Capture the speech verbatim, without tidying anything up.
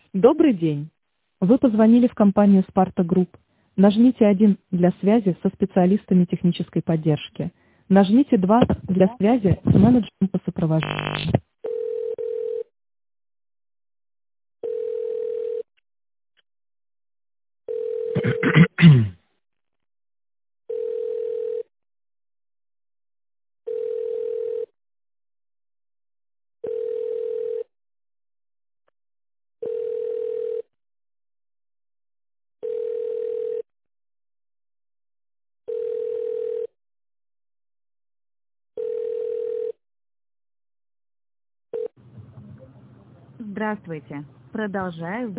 Добрый день. Вы позвонили в компанию Sparta Group. Нажмите один для связи со специалистами технической поддержки. Нажмите два для связи с менеджером по сопровождению. Здравствуйте. Продолжаю